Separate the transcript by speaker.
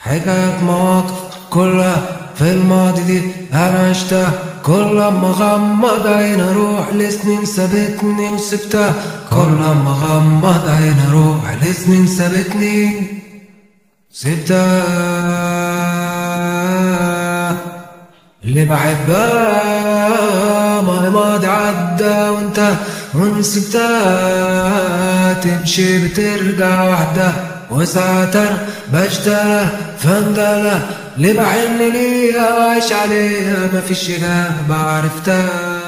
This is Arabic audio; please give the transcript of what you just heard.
Speaker 1: حكاية مواقف كلها في الماضي دي أنا عشتها. كل ما غمض عين أروح لسنين سابتني وسبتها. كل ما غمض عين أروح لسنين سابتني سبتها. اللي بحبها ما الماضي عدى وانت ونسيتها. تمشي بترجع وحدها وساعات انا بشتغل فندلة اللي بحن ليها وعيش عليها مفيش إجابة عرفتها.